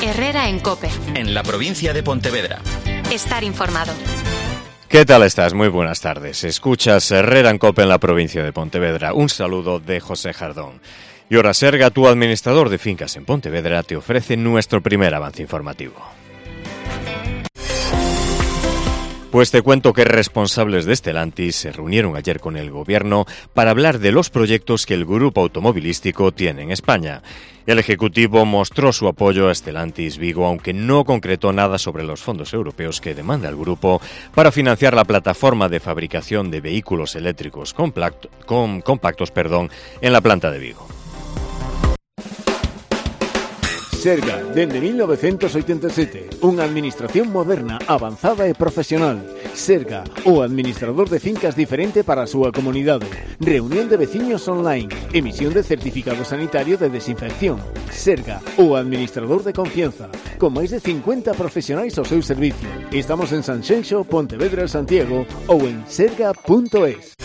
Herrera en COPE. En la provincia de Pontevedra. Estar informado. ¿Qué tal estás? Muy buenas tardes. Escuchas Herrera en COPE en la provincia de Pontevedra. Un saludo de José Jardón. Y ahora Serga, tu administrador de fincas en Pontevedra, te ofrece nuestro primer avance informativo. Pues te cuento que responsables de Stellantis se reunieron ayer con el gobierno para hablar de los proyectos que el grupo automovilístico tiene en España. El ejecutivo mostró su apoyo a Stellantis Vigo, aunque no concretó nada sobre los fondos europeos que demanda el grupo para financiar la plataforma de fabricación de vehículos eléctricos compactos en la planta de Vigo. Serga, dende 1987, unha administración moderna, avanzada e profesional. Serga, o administrador de fincas diferente para a súa comunidade. Reunión de veciños online. Emisión de certificado sanitario de desinfección. Serga, o administrador de confianza. Con máis de 50 profesionais ao seu servicio. Estamos en Sanxenxo, Pontevedra, Santiago ou en serga.es.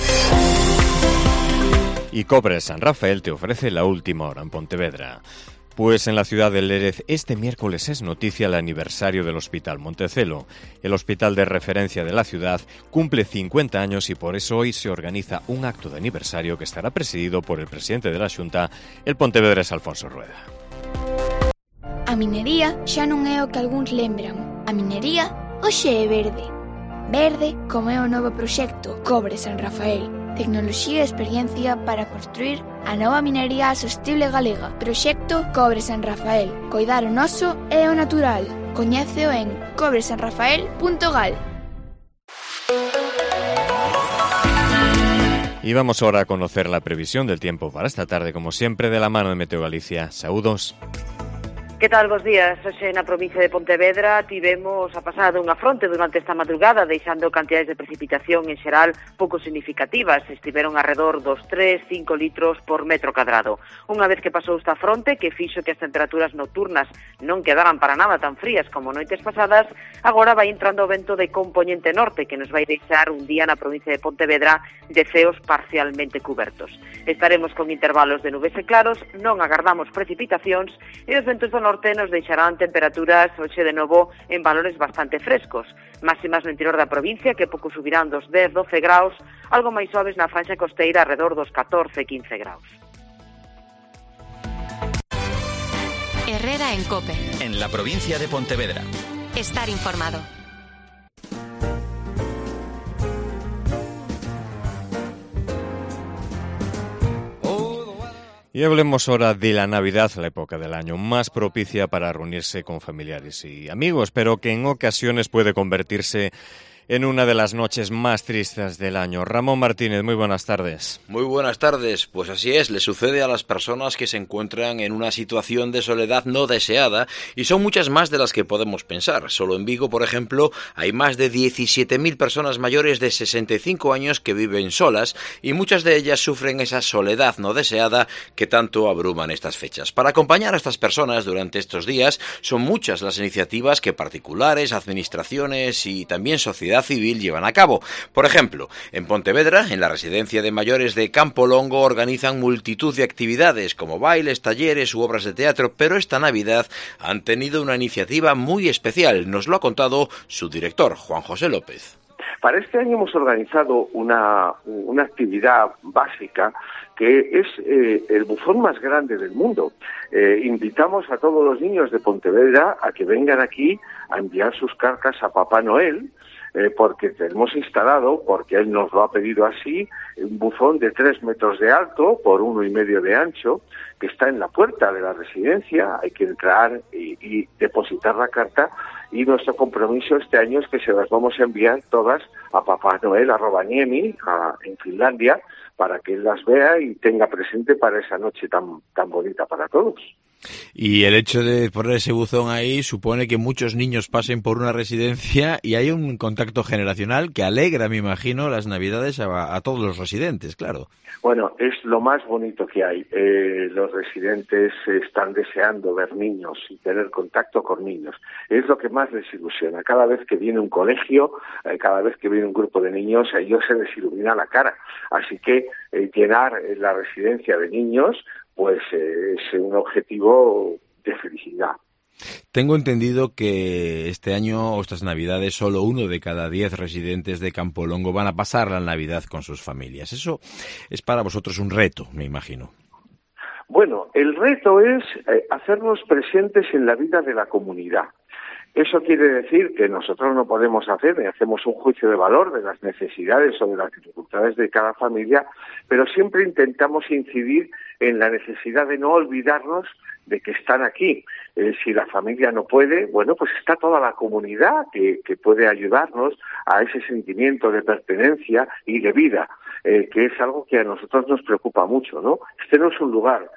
Y Cobres San Rafael te ofrece la última hora en Pontevedra. Pues en la ciudad de Lérez este miércoles es noticia el aniversario del Hospital Montecelo. El hospital de referencia de la ciudad cumple 50 años y por eso hoy se organiza un acto de aniversario que estará presidido por el presidente de la Xunta, el pontevedrés Alfonso Rueda. A minería xa non é o que algúns lembran. A minería hoxe é verde. Verde como é o novo proxecto Cobre San Rafael. Tecnoloxía e experiencia para construir a nova minería sostible galega. Proxecto Cobre San Rafael. Coidar o noso e o natural. Coñéceo en cobresanrafael.gal. Y vamos ahora a conocer la previsión del tiempo para esta tarde, como siempre, de la mano de Meteo Galicia. Saúdos. Que tal, bos días? Hoxe na provincia de Pontevedra tivemos a pasada dunha fronte durante esta madrugada, deixando cantidades de precipitación en xeral pouco significativas. Estiveron arredor dos 3-5 litros por metro cadrado. Unha vez que pasou esta fronte, que fixo que as temperaturas nocturnas non quedaran para nada tan frías como noites pasadas, agora vai entrando o vento de compoñente norte, que nos vai deixar un día na provincia de Pontevedra de ceos parcialmente cubertos. Estaremos con intervalos de nubes e claros, non agardamos precipitacións e os ventos do norte nos deixarán temperaturas hoxe de novo en valores bastante frescos. Máximas no interior da provincia que pouco subirán dos 10-12 graus, algo máis suaves na franxa costeira alrededor dos 14-15 graus. Herrera en COPE. En la provincia de Pontevedra. Estar informado. Y hablemos ahora de la Navidad, la época del año más propicia para reunirse con familiares y amigos, pero que en ocasiones puede convertirse en una de las noches más tristes del año. Ramón Martínez, muy buenas tardes. Muy buenas tardes. Pues así es, le sucede a las personas que se encuentran en una situación de soledad no deseada y son muchas más de las que podemos pensar. Solo en Vigo, por ejemplo, hay más de 17.000 personas mayores de 65 años que viven solas y muchas de ellas sufren esa soledad no deseada que tanto abruman estas fechas. Para acompañar a estas personas durante estos días son muchas las iniciativas que particulares, administraciones y también sociedad civil llevan a cabo. Por ejemplo, en Pontevedra, en la residencia de mayores de Campo Longo, organizan multitud de actividades como bailes, talleres u obras de teatro, pero esta Navidad han tenido una iniciativa muy especial. Nos lo ha contado su director, Juan José López. Para este año hemos organizado una actividad básica que es el buzón más grande del mundo. Invitamos a todos los niños de Pontevedra a que vengan aquí a enviar sus cartas a Papá Noel, porque hemos instalado, porque él nos lo ha pedido así, un buzón de 3 metros de alto por 1,5 de ancho, que está en la puerta de la residencia. Hay que entrar y depositar la carta, y nuestro compromiso este año es que se las vamos a enviar todas a Papá Noel, a Rovaniemi, en Finlandia, para que él las vea y tenga presente para esa noche tan bonita para todos. Y el hecho de poner ese buzón ahí supone que muchos niños pasen por una residencia y hay un contacto generacional que alegra, me imagino, las Navidades a todos los residentes, claro. Bueno, es lo más bonito que hay. Los residentes están deseando ver niños y tener contacto con niños. Es lo que más les ilusiona. Cada vez que viene un colegio, cada vez que viene un grupo de niños, a ellos se les ilumina la cara. Así que llenar la residencia de niños pues es un objetivo de felicidad. Tengo entendido que este año o estas Navidades solo 1 de cada 10 residentes de Campolongo van a pasar la Navidad con sus familias. Eso es para vosotros un reto, me imagino. Bueno, el reto es hacernos presentes en la vida de la comunidad. Eso quiere decir que nosotros no podemos hacer ni hacemos un juicio de valor de las necesidades o de las dificultades de cada familia, pero siempre intentamos incidir en la necesidad de no olvidarnos de que están aquí. Si la familia no puede, bueno, pues está toda la comunidad que puede ayudarnos a ese sentimiento de pertenencia y de vida, que es algo que a nosotros nos preocupa mucho, ¿no? Este no es un lugar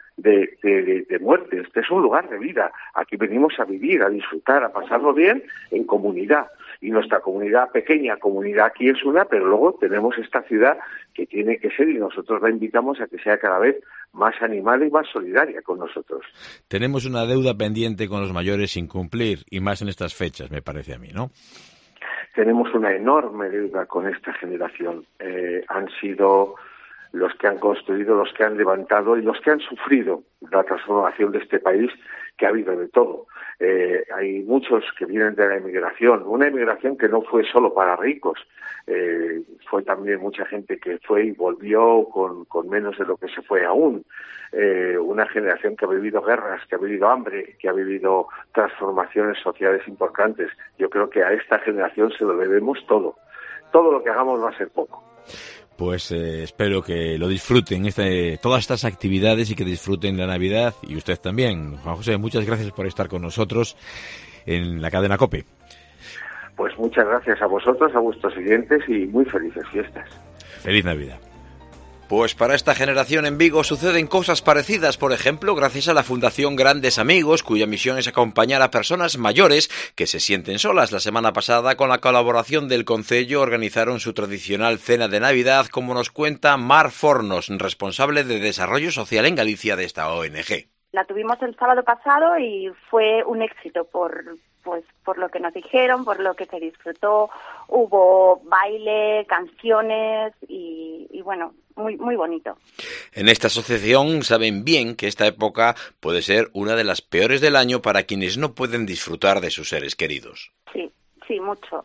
de muerte, este es un lugar de vida. Aquí venimos a vivir, a disfrutar, a pasarlo bien en comunidad. Y nuestra comunidad, pequeña comunidad aquí es una, pero luego tenemos esta ciudad que tiene que ser, y nosotros la invitamos a que sea cada vez más animada y más solidaria con nosotros. Tenemos una deuda pendiente con los mayores sin cumplir, y más en estas fechas, me parece a mí, ¿no? Tenemos una enorme deuda con esta generación. Han sido los que han construido, los que han levantado y los que han sufrido la transformación de este país, que ha habido de todo. Hay muchos que vienen de la emigración, una emigración que no fue solo para ricos, fue también mucha gente que fue y volvió con menos de lo que se fue aún. Una generación que ha vivido guerras, que ha vivido hambre, que ha vivido transformaciones sociales importantes. Yo creo que a esta generación se lo debemos todo. Todo lo que hagamos va a ser poco. Pues espero que lo disfruten, todas estas actividades, y que disfruten la Navidad, y usted también. Juan José, muchas gracias por estar con nosotros en la cadena COPE. Pues muchas gracias a vosotros, a vuestros siguientes, y muy felices fiestas. Feliz Navidad. Pues para esta generación en Vigo suceden cosas parecidas, por ejemplo, gracias a la Fundación Grandes Amigos, cuya misión es acompañar a personas mayores que se sienten solas. La semana pasada, con la colaboración del Concello, organizaron su tradicional cena de Navidad, como nos cuenta Mar Fornos, responsable de Desarrollo Social en Galicia de esta ONG. La tuvimos el sábado pasado y fue un éxito por lo que nos dijeron, por lo que se disfrutó. Hubo baile, canciones y bueno, muy bonito. En esta asociación saben bien que esta época puede ser una de las peores del año para quienes no pueden disfrutar de sus seres queridos. Sí, mucho.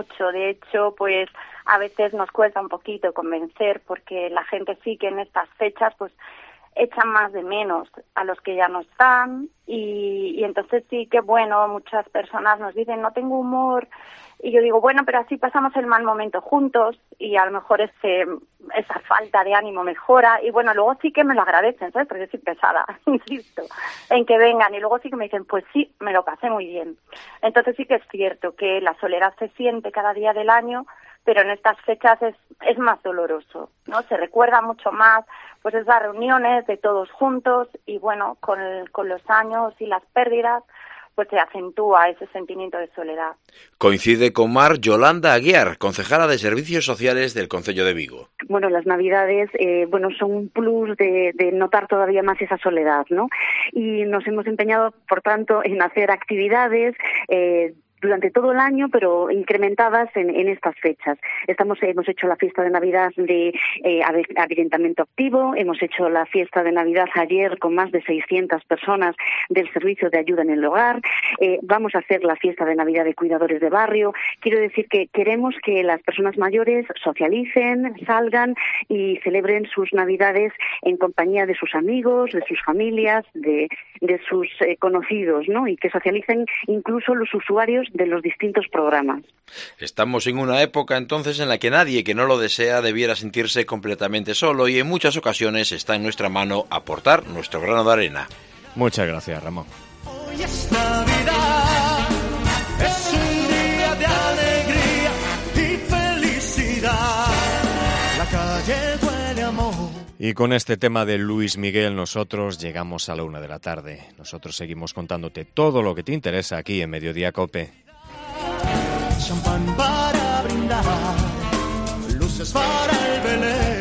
De hecho, pues a veces nos cuesta un poquito convencer, porque la gente sí que en estas fechas pues echan más de menos a los que ya no están, y entonces sí que, bueno, muchas personas nos dicen no tengo humor, y yo digo, bueno, pero así pasamos el mal momento juntos, y a lo mejor esa falta de ánimo mejora, y bueno, luego sí que me lo agradecen, ¿sabes? Porque yo soy pesada, insisto, en que vengan, y luego sí que me dicen, pues sí, me lo pasé muy bien. Entonces sí que es cierto que la soledad se siente cada día del año, pero en estas fechas es más doloroso, ¿no? Se recuerda mucho más pues esas reuniones de todos juntos, y bueno, con los años y las pérdidas, pues se acentúa ese sentimiento de soledad. Coincide con Mar Yolanda Aguiar, concejala de Servicios Sociales del Concello de Vigo. Bueno, las Navidades, son un plus de notar todavía más esa soledad, ¿no? Y nos hemos empeñado, por tanto, en hacer actividades durante todo el año, pero incrementadas en estas fechas. Hemos hecho la fiesta de Navidad de aviventamiento activo, hemos hecho la fiesta de Navidad ayer con más de 600 personas del servicio de ayuda en el hogar, vamos a hacer la fiesta de Navidad de cuidadores de barrio. Quiero decir que queremos que las personas mayores socialicen, salgan y celebren sus Navidades en compañía de sus amigos, de sus familias, de sus conocidos, ¿no? Y que socialicen incluso los usuarios de los distintos programas. Estamos en una época entonces en la que nadie que no lo desea debiera sentirse completamente solo, y en muchas ocasiones está en nuestra mano aportar nuestro grano de arena. Muchas gracias, Ramón. Hoy es Navidad, es un día de alegría y felicidad. La calle huele a amor. Y con este tema de Luis Miguel nosotros llegamos a la 1 de la tarde. Nosotros seguimos contándote todo lo que te interesa aquí en Mediodía COPE. Champán para brindar, luces para el Belén.